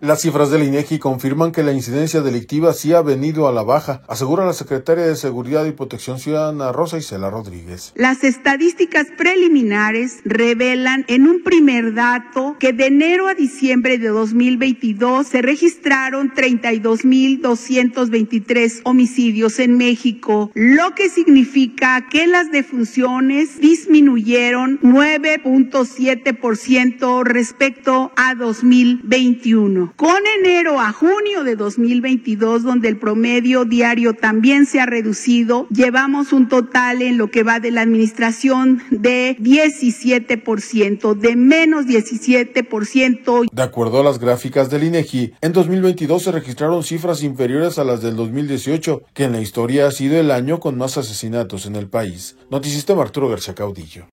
Las cifras del INEGI confirman que la incidencia delictiva sí ha venido a la baja, asegura la secretaria de Seguridad y Protección Ciudadana Rosa Isela Rodríguez. Las estadísticas preliminares revelan en un primer dato que de enero a diciembre de 2022 se registraron 32,223 homicidios en México, lo que significa que las defunciones disminuyeron 9.7% respecto a 2021. Con enero a junio de 2022, donde el promedio diario también se ha reducido, llevamos un total en lo que va de la administración de 17%, de menos 17%. De acuerdo a las gráficas del INEGI, en 2022 se registraron cifras inferiores a las del 2018, que en la historia ha sido el año con más asesinatos en el país. Noticistema Arturo García Caudillo.